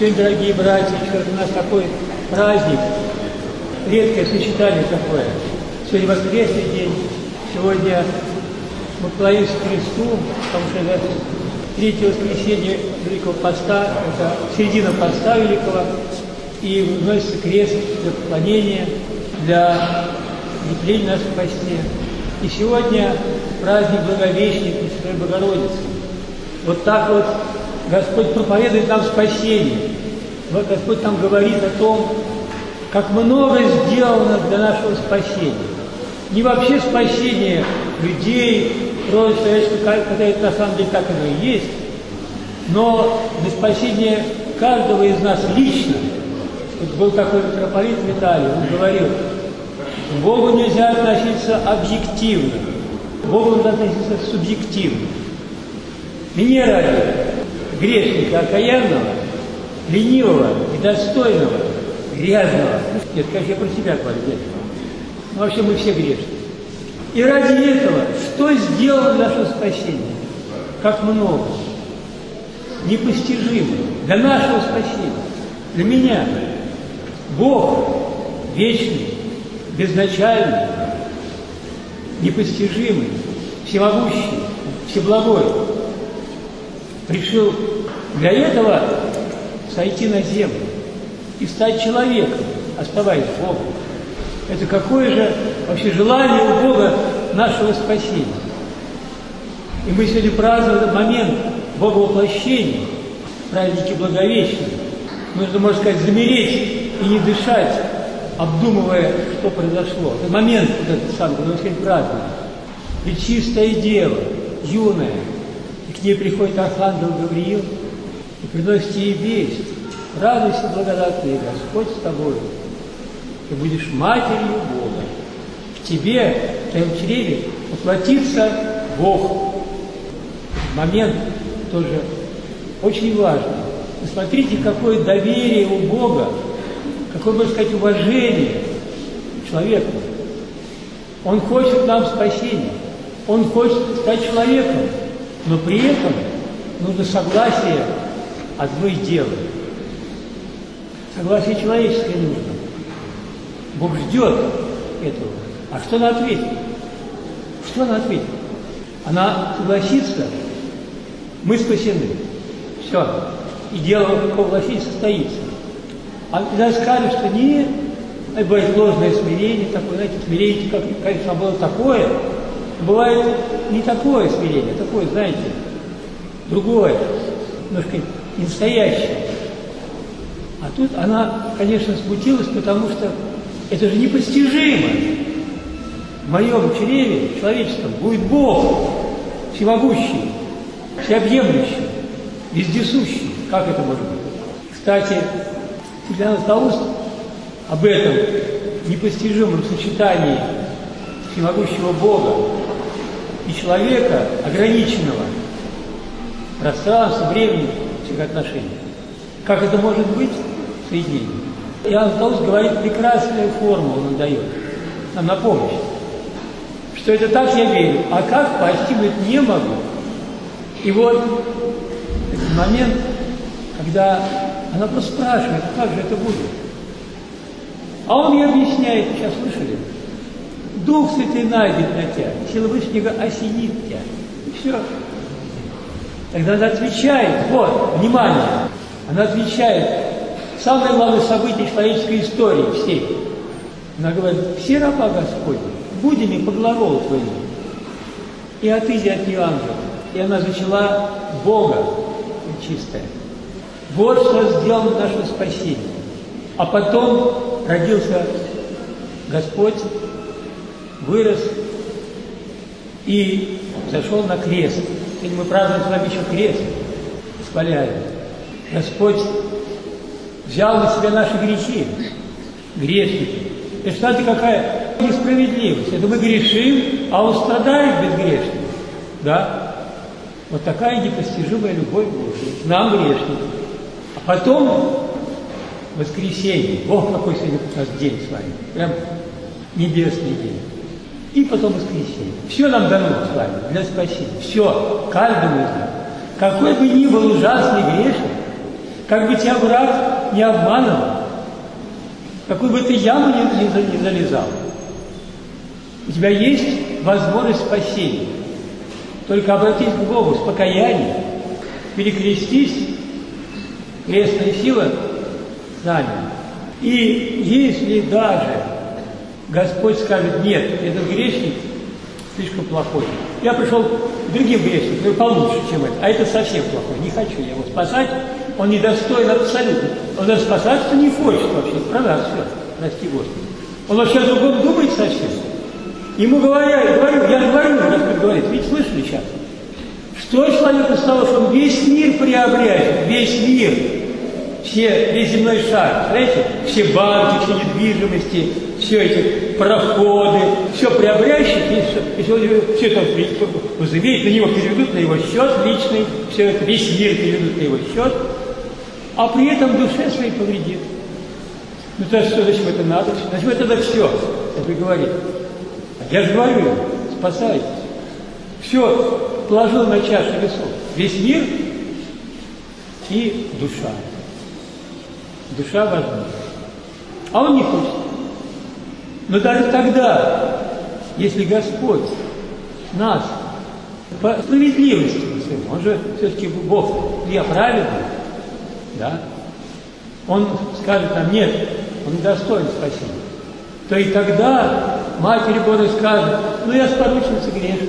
Сегодня, дорогие братья, у нас такой праздник, редкое сочетание такое. Сегодня воскресный день, сегодня мы кланяемся Христу, потому что это третье воскресенье Великого Поста, это середина Поста Великого, и вносится крест для поклонения, для укрепления нас в посте. И сегодня праздник Благовещения Пресвятой Богородицы. Вот так вот Господь проповедует нам спасение. Вот Господь там говорит о том, как много сделано для нашего спасения. Не вообще спасение людей, рода человеческого, когда это на самом деле так оно и есть, но для спасения каждого из нас лично. Вот был такой митрополит Виталий, он говорил, к Богу нельзя относиться объективно, к Богу нужно относиться субъективно. Мне ради грешника окаянного, ленивого, недостойного, грязного. Нет, конечно, я про себя говорю, нет. Но вообще мы все грешны. И ради этого, что сделало наше спасение? Как много. Непостижимо. Для нашего спасения. Для меня. Бог вечный, безначальный, непостижимый, всемогущий, всеблагой. Решил для этого сойти на землю и стать человеком, оставаясь Богом. Это какое же вообще желание у Бога нашего спасения. И мы сегодня празднуем момент Бога воплощения, праздники Благовещения. Нужно, можно сказать, замереть и не дышать, обдумывая, что произошло. Это момент, этот самый, когда мы сегодня празднуем. Ведь чистая дева, юная, и к ней приходит архангел Гавриил и приносит ей весть. Радуйся, благодатная, Господь с тобой. Ты будешь матерью Бога. В тебе, в твоем чреве, воплотится Бог. Момент тоже очень важный. И смотрите, какое доверие у Бога, какое, можно сказать, уважение к человеку. Он хочет нам спасения, Он хочет стать человеком, но при этом нужно согласие одной девы. Согласие человеческое нужно. Бог ждет этого. А что она ответит? Что она ответит? Она согласится, мы спасены. Все. И дело согласить состоится. А когда скажет, что нет, это бывает ложное смирение, такое, знаете, смирение, как, конечно, было такое, бывает не такое смирение, такое, знаете, другое, немножко не настоящее. А тут она, конечно, смутилась, потому что это же непостижимо. В моем чреве человеческом будет Бог, всемогущий, всеобъемлющий, вездесущий. Как это может быть? Кстати, Святой Златоуст об этом непостижимом сочетании всемогущего Бога и человека, ограниченного пространства, времени, всех отношений. Как это может быть соединение? Иоанн Златоуст говорит, прекрасную формулу он дает нам на помощь. Что это так, я верю, а как постигнуть не могу. И вот этот момент, когда она просто спрашивает, как же это будет. А он ей объясняет, сейчас слышали? Дух Святый найдет на тебя, сила Вышнего осенит тебя. И все. Тогда она отвечает, вот, внимание, она отвечает, самое главное событие человеческой истории всей. Она говорит, все раба Господни, будем и по глаголу твоему, и отыди от нее ангела. И она зачала Бога чистая. Вот что сделано наше спасение. А потом родился Господь, вырос и зашел на крест. Сегодня мы празднуем с вами еще крест, восхваляем. Господь взял на себя наши грехи, грешники. Представьте, какая несправедливость. Это мы грешим, а Он страдает безгрешно. Да? Вот такая непостижимая любовь Божия к нам, грешникам. А потом воскресенье. Бог, какой сегодня у нас день с вами. Прям небесный день. И потом воскресенье. Все нам дано с вами для спасения. Все. Каждому из нас. Какой бы ни был ужасный грешник, как бы тебя враг не обманывал, какую бы ты яму не залезал, у тебя есть возможность спасения. Только обратись к Богу с покаянием, перекрестись, крестная сила с нами. И если даже Господь скажет: нет, этот грешник слишком плохой, я пришел к другим грешникам, который получше, чем это, а это совсем плохой, не хочу я его спасать, он недостоин абсолютно. Он даже спасаться не хочет вообще, правда, все, прости Господи. Он вообще о другом думает совсем. Ему я говорю, Господь говорит, ведь слышали сейчас, что человеку стало, что он весь мир приобретает, весь мир, весь земной шар, знаете, все банки, все недвижимости, все эти проходы, все приобретает, и все это возымеет, на него переведут на его счет личный, все это, весь мир переведут на его счет, а при этом душе своей повредит. Ну то что, зачем это надо? Зачем это тогда все, как вы говорите? Я же говорю, спасайтесь. Все положил на чашу весов. Весь мир и душа. Душа важна. А он не хочет. Но даже тогда, если Господь нас по справедливости, он же все-таки Бог не праведный, да? Он скажет нам: нет, он недостоин спасения. То и тогда Матерь Божия скажет: ну я споручился грешным,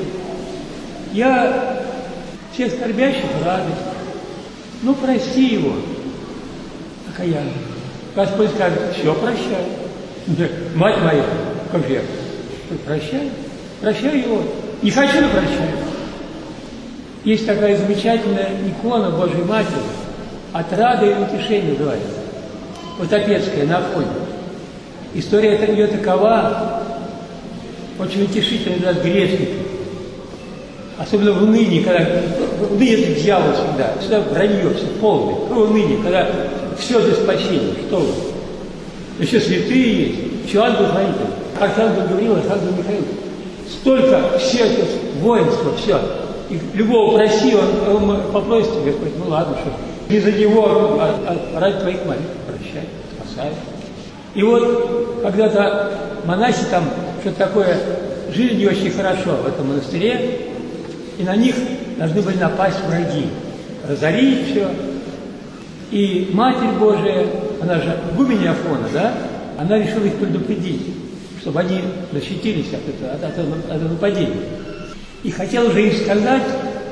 я всех скорбящих радость, ну прости его, покаяние. Господь скажет: все, прощай. Мать моя, как же я? Прощай его. Не хочу, но прощаю. Есть такая замечательная икона Божьей Матери, «Отрада и утешение» называется, Утопецкая, на Афоне. История ее такова, очень утешительная для грешников. Особенно в унынии, когда уныние это дьявол всегда вранье, все полное. Какое уныние, когда все для спасения, что вы? Еще святые есть, еще ангел-хранитель. Архангел Гавриил, архангел Михаил. Столько все это воинство, все. И любого проси, он попросит, Господь: ну ладно, что не за него, а ради твоих молитв прощай, спасай. И вот когда-то монахи там что-то такое жили не очень хорошо в этом монастыре, и на них должны были напасть враги, разорить все. И Матерь Божия, она же гуменья Афона, да, она решила их предупредить, чтобы они защитились от этого нападения. И хотела же им сказать,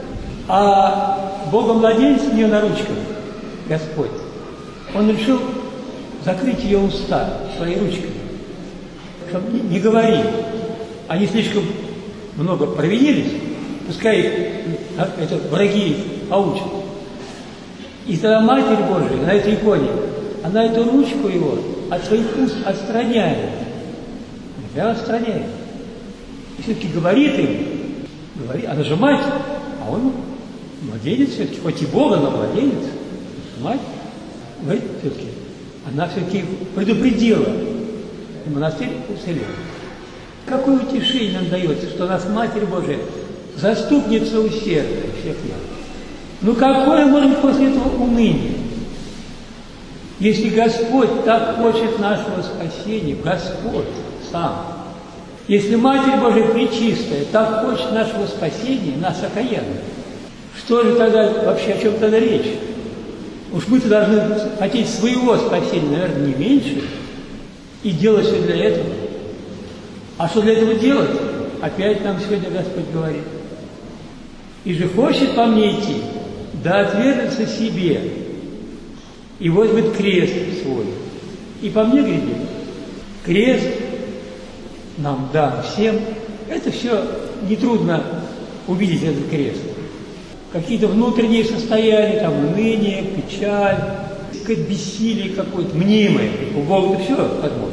а Бога-младенец у нее на ручках, Господь, он решил закрыть ее уста своей ручкой, чтобы не говорили. Они слишком много провинились, пускай это враги их поучат. И тогда Матерь Божия на этой иконе, она эту ручку его от своих уст отстраняет. Прямо отстраняет. И все-таки говорит им, она же мать, а он младенец все-таки, хоть и Бога, но младенец, мать, говорит все-таки, она все-таки предупредила, и монастырь уцелел. Какое утешение нам дается, что нас Матерь Божия, заступница усердия всех нас. Ну какое может быть после этого уныние? Если Господь так хочет нашего спасения, Господь сам, если Матерь Божия Пречистая так хочет нашего спасения, нас окаянных, что же тогда, вообще о чем тогда речь? Уж мы-то должны хотеть своего спасения, наверное, не меньше, и делать все для этого. А что для этого делать? Опять нам сегодня Господь говорит: и же хочет по мне идти, да отвержется себе, и возьмет крест свой, и по мне грядет. Крест нам дан всем. Это все нетрудно увидеть, этот крест. Какие-то внутренние состояния, там уныние, печаль, какое-то бессилие какое-то, мнимое. У Бога-то все возможно.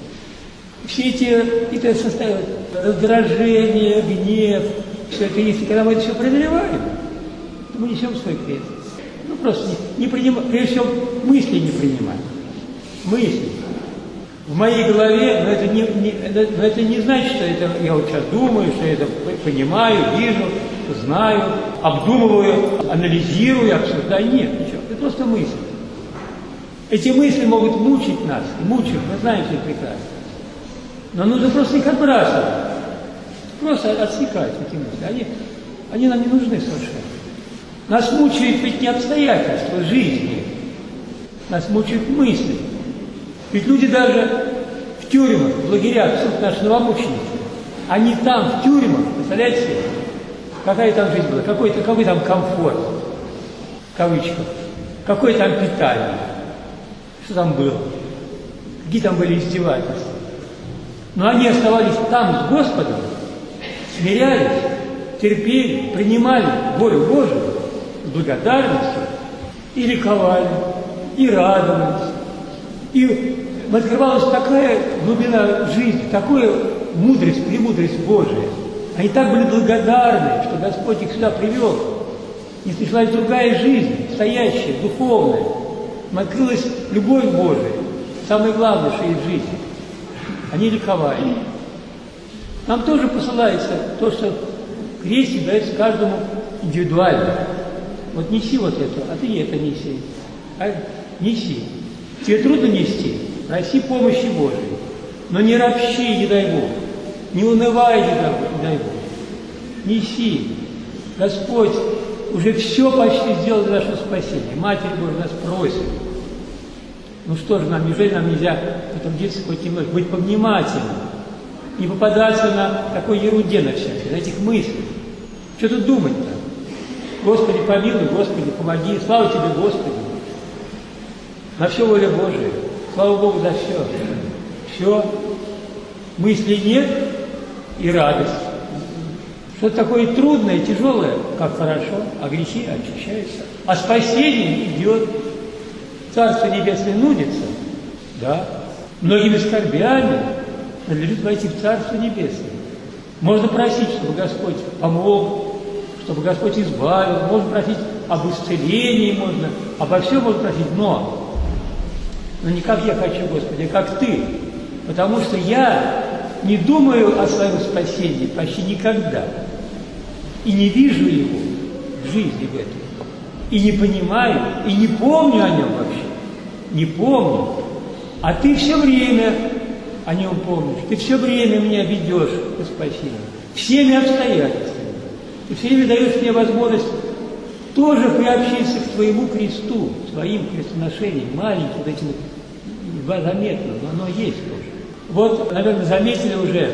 Все эти состояния, раздражение, гнев, все это есть. И когда мы это все преодолеваем, то мы несем свой крест. Ну просто не принимаем, прежде всего мысли не принимаем. Мысли. В моей голове, но это не значит, что это я вот сейчас думаю, что я это понимаю, вижу, знаю, обдумываю, анализирую, обсуждаю. Нет, ничего. Это просто мысль. Эти мысли могут мучить нас, и мучают, мы знаем все прекрасно. Но нужно просто их отбрасывать. Просто отсекать эти мысли. Они нам не нужны совершенно. Нас мучают ведь не обстоятельства жизни. Нас мучают мысли. Ведь люди даже в тюрьмах, в лагерях, суд наши новомученики, они там, в тюрьмах, представляете себе, какая там жизнь была, какой там комфорт, в кавычках, какое там питание, что там было, какие там были издевательства. Но они оставались там с Господом, смирялись, терпели, принимали волю Божию с благодарностью и ликовали, и радовались. И открывалась такая глубина жизни, такая мудрость, премудрость Божия. Они так были благодарны, что Господь их сюда привел. И пришлась другая жизнь, настоящая, духовная. Им открылась любовь Божия, самое главное, что есть в жизни. Они ликовали. Нам тоже посылается то, что крестик дается каждому индивидуально. Вот неси вот это, а ты это неси. Неси. Тебе трудно нести, проси помощи Божией. Но не ропщи, не дай Бог. Не унывай, не дай Бог. Неси. Господь уже все почти сделал для нашего спасения. Матерь Божия нас просит. Ну что же нам, неужели нам нельзя в этом детстве хоть немножко быть повнимательным? Не попадаться на такой ерунде на всякой, на этих мыслях. Что тут думать-то? Господи, помилуй, Господи, помоги. Слава Тебе, Господи. На все воля Божия. Слава Богу за все. Все. Мыслей нет и радость. Что-то такое трудное, тяжелое, как хорошо, а грехи очищаются. А спасение идет. Царство Небесное нудится, да, многими скорбями надлежит войти в Царство Небесное. Можно просить, чтобы Господь помог, чтобы Господь избавил, можно просить об исцелении, можно, обо всем можно просить, но не как я хочу, Господи, а как Ты. Потому что я не думаю о своем спасении почти никогда. И не вижу его в жизни в этой. И не понимаю, и не помню о нем вообще. Не помню. А Ты все время о нем помнишь. Ты все время меня ведешь к спасению. Всеми обстоятельствами. Ты все время даешь мне возможность тоже приобщиться к Твоему кресту, своим крестоношениям, маленьким, вот этим едва заметным, но оно есть тоже. Вот, наверное, заметили уже,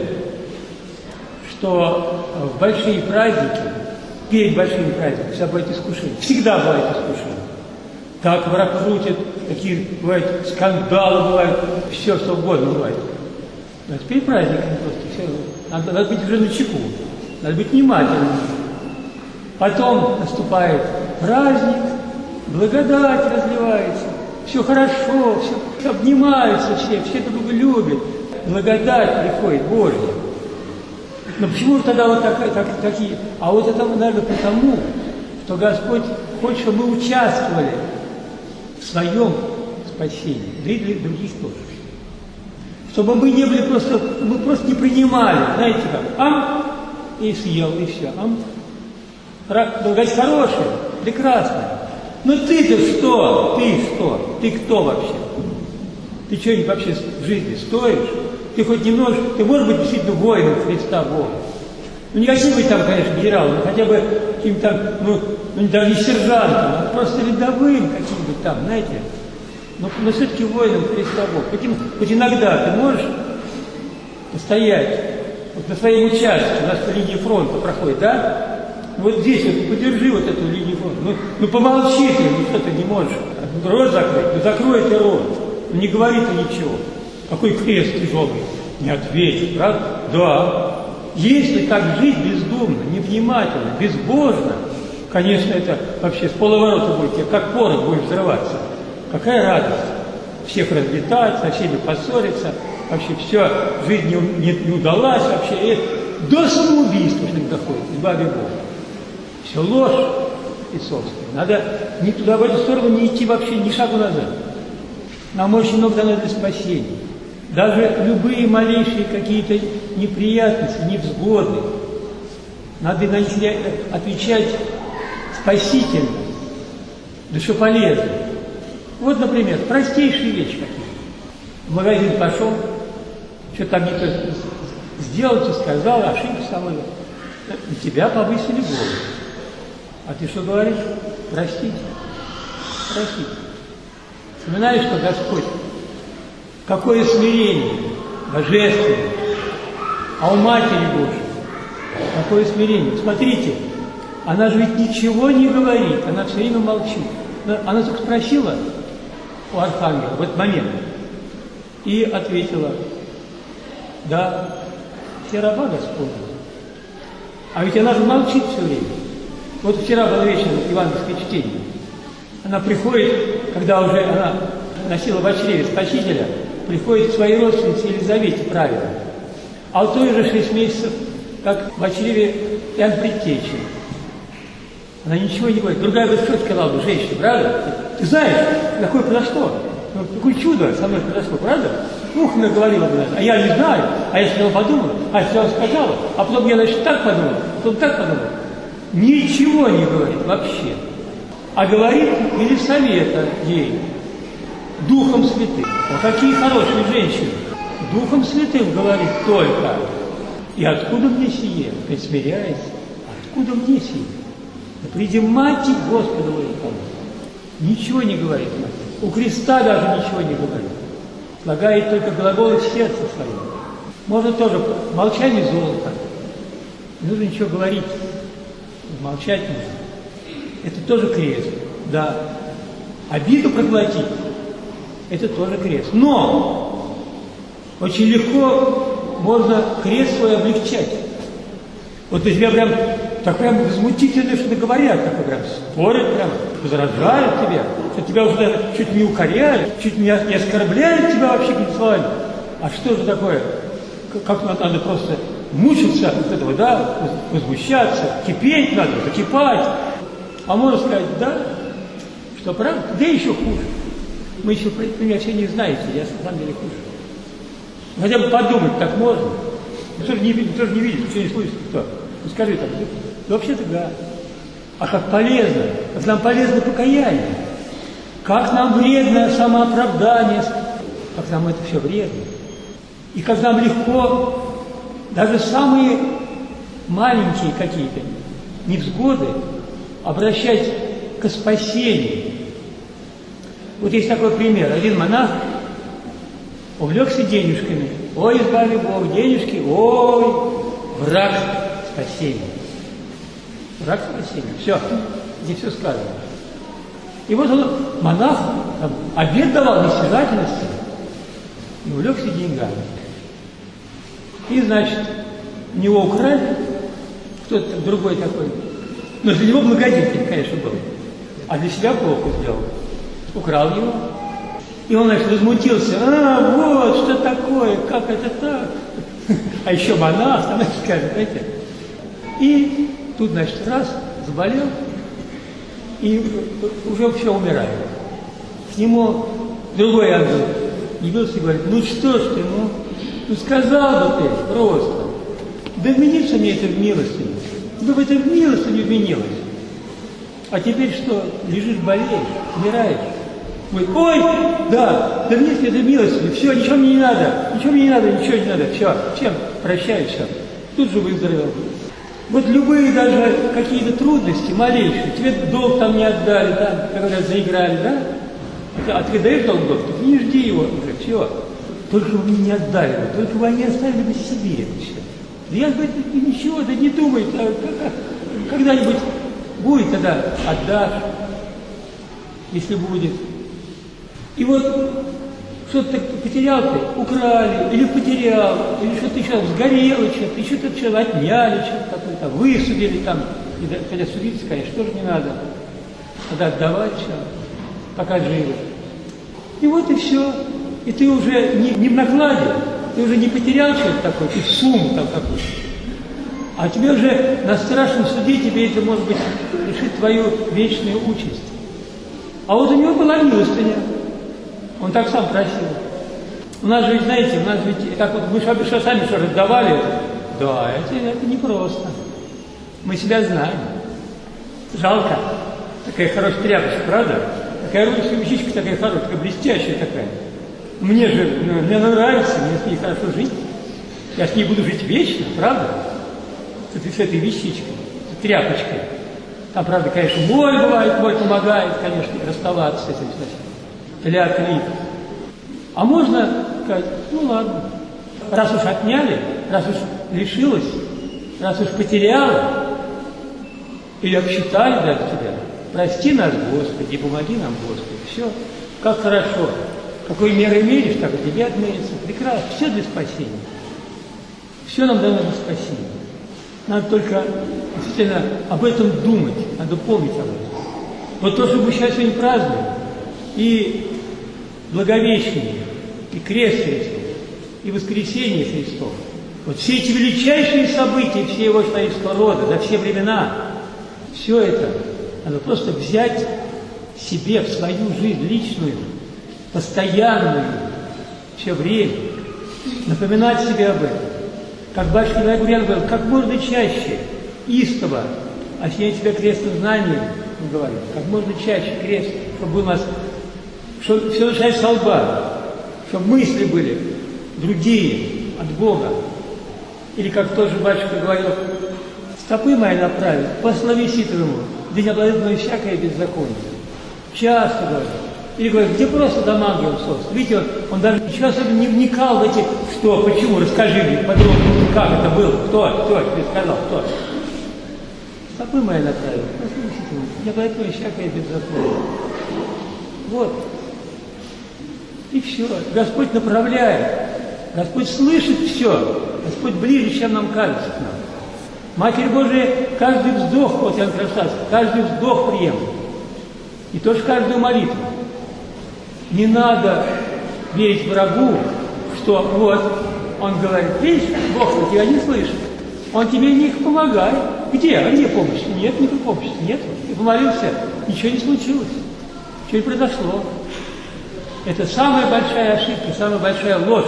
что в большие праздники, перед большими праздниками всегда бывает искушение. Всегда бывает искушение. Так враг крутит, такие бывают скандалы, бывают, все, что угодно бывает. Но перед праздниками просто все. Надо быть уже начеку, надо быть внимательным. Потом наступает праздник, благодать разливается, все хорошо, все обнимаются все друг друга любят. Благодать приходит, Божья. Но почему же тогда вот такие? А вот это, наверное, потому, что Господь хочет, чтобы мы участвовали в своем спасении, да и для других тоже. Чтобы мы не были просто, мы просто не принимали, знаете как, и съел, и все. Благодать хорошая, прекрасная. Но ты-то что? Ты что? Ты кто вообще? Ты что-нибудь вообще в жизни стоишь? Ты хоть немножко, ты можешь быть действительно воином Христа Бога. Ну не каким-нибудь там, конечно, генералом, но хотя бы каким-то там, даже не сержантом, а просто рядовым каким-нибудь там, знаете. Но все-таки воином Христа Бога. Хоть иногда ты можешь постоять вот на своем участке, у нас по линии фронта проходит, да? Вот здесь вот подержи вот эту линию фронта. Ну помолчи ты, что ты не можешь. Рот закрыть, закрой ты рот. Не говори ты ничего. Какой крест тяжелый? Не ответит, правда? Да. Если так жить бездумно, невнимательно, безбожно, конечно, это вообще с половорота будет, как порох будет взрываться. Какая радость. Всех разлетать, со всеми поссориться, вообще все, жизнь не удалась вообще. И до самоубийства что-нибудь доходит, избави Бога. Все ложь и собственно. Надо ни туда, в эту сторону не идти вообще ни шагу назад. Нам очень много дано для спасения. Даже любые малейшие какие-то неприятности, невзгоды, надо на них отвечать спасительно, да что полезно. Вот, например, простейшие вещи какие-то. В магазин пошел, что-то там не то сделал, что сказал, ошибку самой. На тебя повысили голос. А ты что говоришь? Простите. Простите. Вспоминаешь, что Господь, какое смирение, божественное, а у Матери Божьей какое смирение. Смотрите, она же ведь ничего не говорит, она все время молчит. Она только спросила у Архангела в этот момент и ответила: да, все раба Господня. А ведь она же молчит все время. Вот вчера было вечером евангельское чтение. Она приходит, когда уже она носила в чреве Спасителя, приходит к своей родственнице Елизавете правильно. А у той же 6 месяцев, как в чреве Иоанн Предтечи. Она ничего не говорит. Другая бы что сказала бы, женщина, правда? Ты знаешь, какое произошло? Какое чудо со мной произошло, правда? Ух, она говорила бы, а я не знаю, а я сначала подумала, а я сначала сказала, а потом я, значит, так подумала, потом так подумала. Ничего не говорит вообще. А говорит Елисавета ей, Духом Святым. О, какие хорошие женщины. Духом Святым говорит только. И откуда мне сие? Ты смиряйся. Откуда мне сие? Да приди Мать Господа Божьего. Ничего не говорит. У креста даже ничего не говорит. Слагает только глаголы в сердце своем. Можно тоже молчание золота. Не нужно ничего говорить. Молчать нужно. Это тоже крест. Да. Обиду проглотить. Это тоже крест. Но очень легко можно крест свой облегчать. Вот у тебя прям возмутительно что-то говорят, так прям спорят, прям возражают тебя, что тебя уже даже чуть не укоряют, чуть не оскорбляют тебя вообще какими-то словами. А что же такое? Как надо просто мучиться от этого, да, возмущаться, кипеть надо, закипать. А можно сказать, да, что правда, да еще хуже. Вы еще, меня все не знаете, я на самом деле хуже. Хотя бы подумать так можно. Никто же не видит, ничего не слышит, кто. Ну, скажи так, вообще-то да. А как полезно, как нам полезно покаяние, как нам вредно самооправдание, как нам это все вредно. И как нам легко даже самые маленькие какие-то невзгоды обращать к спасению. Вот есть такой пример. Один монах увлекся денежками. Ой, избави Бог, денежки, ой, враг спасения. Враг спасения. Все, здесь все сказано. И вот он, монах, обет давал нестяжательности, и увлекся деньгами. И, значит, у него украли, кто-то другой такой. Но для него благодетель, конечно, был. А для себя плохо сделал. Украл его. И он, значит, возмутился. Вот, что такое, как это так? А еще монах, там, скажет, знаете. И тут, значит, раз, заболел, и уже все умирает. К нему другой ангел явился и говорит: ну что ж ты, ну сказал бы ты просто. Да вменится мне это в милостыню. Да бы это в милостыню вменилось. А теперь что? Лежишь, болеешь, умираешь. Ой, да мне это милостыню, все, ничего мне не надо, ничего не надо, все, всем прощаю, все. Тут же выздоровел. Вот любые даже какие-то трудности, малейшие, тебе долг там не отдали, там, как говорят, заиграли, да? А ты даешь долг, так не жди его уже, все. Только вы мне не отдали, только вы не оставили бы себе это все. Да я говорю, ничего, да не думай, когда-нибудь будет, тогда отдашь, если будет. И вот что-то ты потерял, ты украли, или потерял, или что-то еще сгорело, что-то, еще что-то отняли, что-то какое-то, высудили там. И, хотя судиться, конечно, тоже не надо. Надо отдавать все, пока живы. И вот и все. И ты уже не в накладе, ты уже не потерял что-то такое, ты сумму там какую-то. А тебе уже на страшном суде тебе это, может быть, решит твою вечную участь. А вот у него была милостыня. Он так сам просил. У нас же, знаете, так вот мы что сами что раздавали. Да, это непросто. Мы себя знаем. Жалко. Такая хорошая тряпочка, правда? такая русская вещичка, такая хорошая, такая блестящая такая. Мне нравится, мне с ней хорошо жить. Я с ней буду жить вечно, правда? С этой вещичкой, с тряпочкой. Там, правда, конечно, боль бывает, боль помогает, конечно, расставаться с этим, для клик. А можно сказать, ну ладно, раз уж отняли, раз уж лишилась, раз уж потеряла, или обсчитали даже тебя, прости нас, Господи, и помоги нам, Господи. Все, как хорошо. Какой мерой меришь, так и тебе отмерится. Прекрасно, все для спасения. Все нам дано для спасения. Надо только действительно об этом думать, надо помнить об этом. Вот то, что мы сейчас сегодня празднуем, и Благовещение, и Крест Христов, и Воскресение Христов, вот все эти величайшие события, все его человеческого рода, за все времена, все это надо просто взять себе в свою жизнь личную, постоянную, все время, напоминать себе об этом. Как батюшка Григорий говорил, как можно чаще, истово, осенять себя крестным знанием, он говорит, как можно чаще крест, чтобы у нас, чтобы все началось с лба, чтобы мысли были другие, от Бога. Или как тот же батюшка говорил, стопы мои направить, по словеситому, где не обладает мною всякое беззаконие. Часто говорит. Или говорит, где просто дом ангелов создан. Видите, он даже ничего особенно не вникал в эти, что, почему, расскажи мне подробно, как это было, кто тебе сказал, кто. Стопы мои направили, не обладает мною всякое беззаконие. Вот. И все. Господь направляет. Господь слышит все. Господь ближе, чем нам кажется к нам. Матерь Божия каждый вздох, вот Иоанн Кронштадтский, каждый вздох приемлет. И тоже каждую молитву. Не надо верить врагу, что вот, он говорит, видишь, Бог тебя не слышит, он тебе не помогает. Где? А где помощь? Нет, никакой помощи. Нет. Ты помолился, ничего не случилось, ничего не произошло. Это самая большая ошибка, самая большая ложь,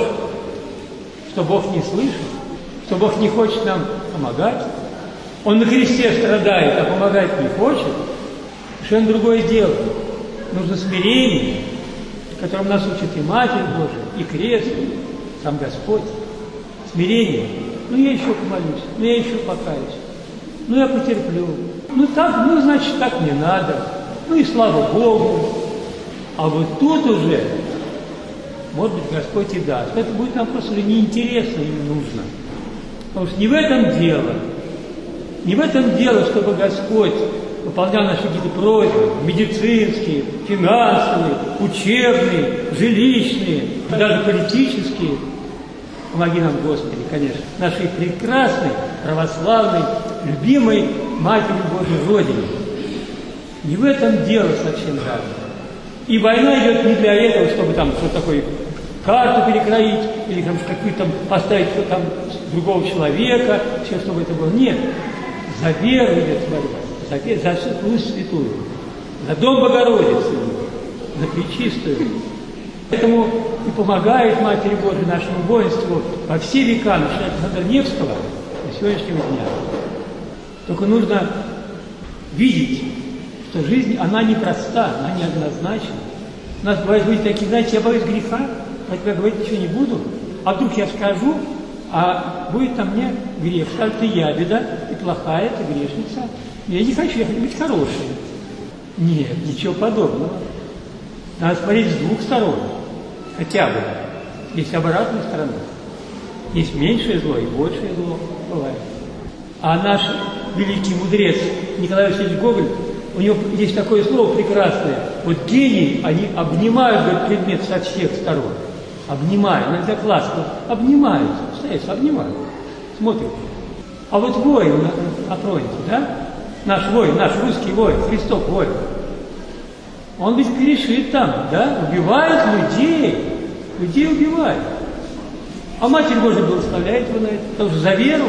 что Бог не слышит, что Бог не хочет нам помогать. Он на кресте страдает, а помогать не хочет. Совершенно другое дело. Нужно смирение, которым нас учит и Матерь Божия, и крест, сам Господь. Смирение. Ну, я еще помолюсь, ну, я еще покаюсь, ну, я потерплю. Ну, так, ну, значит, так мне надо. Ну, и слава Богу. А вот тут уже, может быть, Господь и даст. Это будет нам просто уже неинтересно и не нужно. Потому что не в этом дело. Не в этом дело, чтобы Господь выполнял наши какие-то просьбы, медицинские, финансовые, учебные, жилищные, даже политические. Помоги нам, Господи, конечно, нашей прекрасной, православной, любимой Матери Божьей Родине. Не в этом дело совсем даже. И война идет не для этого, чтобы там что-то такое, карту перекроить, или там какую-то там поставить что там другого человека, все, чтобы это было. Нет. За веру идет борьба, за Русь святую, за Дом Богородицы, за Пречистую. Поэтому и помогает Матери Божией нашему воинству во все века, начиная с Александра Невского до сегодняшнего дня. Только нужно видеть, что жизнь, она непроста, она неоднозначна. У нас бывают люди такие, знаете, я боюсь греха, поэтому я говорить ничего не буду, а вдруг я скажу, а будет там мне грех. Скажут, ты ябеда, ты плохая, ты грешница. Я не хочу, я хочу быть хорошей. Нет, ничего подобного. Надо смотреть с двух сторон. Хотя бы. Есть обратная сторона. Есть меньшее зло и большее зло. Бывает. А наш великий мудрец Николай Васильевич Гоголь, у него есть такое слово прекрасное. Вот гении, они обнимают, говорит, предмет со всех сторон. Обнимают, иногда классно, обнимают, стоят, обнимают, смотрят. А вот воин на фронте, да? Наш воин, наш русский воин, Христов воин, он ведь грешит там, да? Убивает людей убивает. А Матерь Божия благословляет его на это, потому что за веру,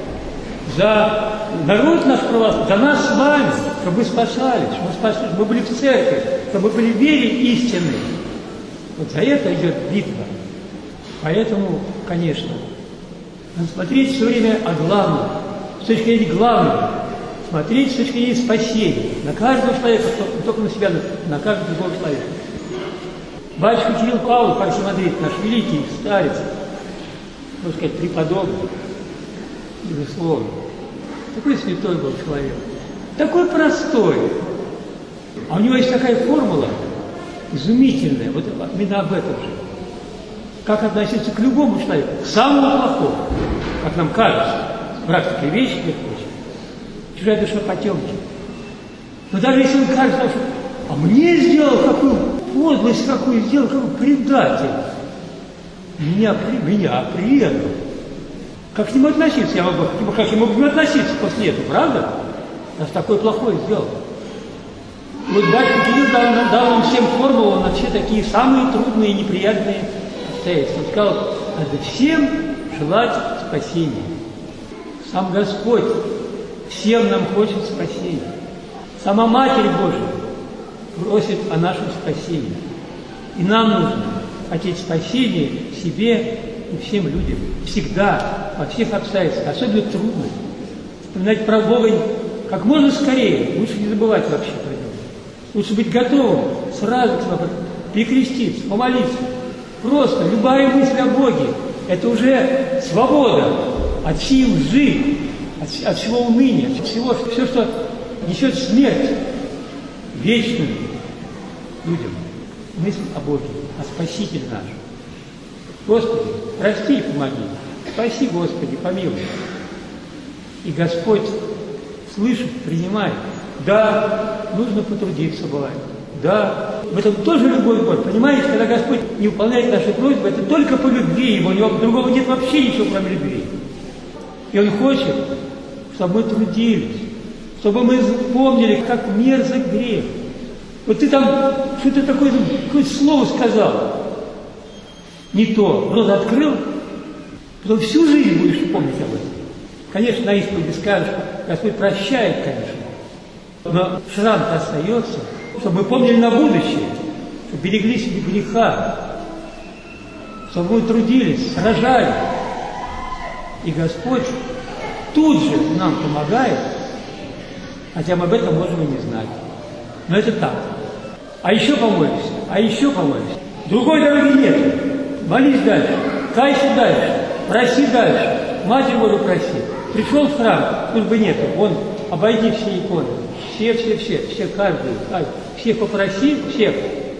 за народ наш православный, за нас с вами, чтобы мы спасались, чтобы мы были в церкви, чтобы мы были в вере истинной. Вот за это идет битва. Поэтому, конечно, надо смотреть все время о главном, с точки зрения главного, смотреть с точки зрения спасения на каждого человека, не только на себя, но на каждого другого человека. Батюшка Кирилл Павлович, Максим Андреевич, наш великий старец, можно сказать, преподобный, безусловно. Такой святой был человек, такой простой. А у него есть такая формула изумительная, вот именно об этом же. Как относиться к любому человеку, к самому плохому, как нам кажется, практика вещи, как хочет. Чужая душа потемки. Но даже если он кажется, что а мне сделал какую подлость, какую сделал, какой предатель, меня предал. Как к нему относиться? Как я могу к нему относиться после этого, правда? Раз такое плохое сделал. Вот батюшка Кирилл дал нам всем формулу на все такие самые трудные и неприятные обстоятельства. Он сказал, надо всем желать спасения. Сам Господь всем нам хочет спасения. Сама Матерь Божия просит о нашем спасении. И нам нужно хотеть спасения себе и всем людям. Всегда, во всех обстоятельствах, особенно трудно. Вспоминать про Бога как можно скорее. Лучше не забывать вообще про Него. Лучше быть готовым сразу к вопросу, перекреститься, помолиться. Просто любая мысль о Боге – это уже свобода от всей лжи, от всего уныния, от всего, все, что несет смерть вечную людям. Мысль о Боге, о Спасителе наш. Господи, прости и помоги. Спаси, Господи, помилуй. И Господь слышит, принимает. Да, нужно потрудиться бывает. Да, в этом тоже любовь Божия. Понимаете, когда Господь не выполняет наши просьбы, это только по любви Его, у Него другого нет вообще ничего, кроме любви. И Он хочет, чтобы мы трудились, чтобы мы помнили, как мерзок грех. Вот ты там что-то такое, какое-то слово сказал, не то, рот открыл, потом всю жизнь будешь помнить об этом. Конечно, на исповеди скажешь, Господь прощает, конечно, но шрам-то остается, чтобы мы помнили на будущее, чтобы берегли себе греха, чтобы мы трудились, сражались. И Господь тут же нам помогает, хотя мы об этом можем и не знать. Но это так. А еще помолимся, Другой дороги нет. Молись дальше, кайся дальше, проси дальше, Матерь Божию проси. Пришел в храм, службы нету, вон, обойди все иконы. Все, каждый, всех попроси, всех.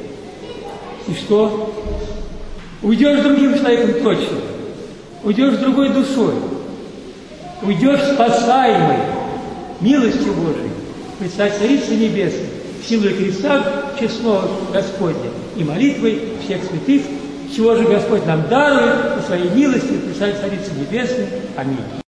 И что? Уйдешь другим человеком точно. Уйдешь другой душой. Уйдешь спасаемый милостью Божией. Предстать Царицы Небесной, силой креста честного Господня и молитвой всех святых, чего же Господь нам дарует, и своей милостью предстать Царицы Небесной. Аминь.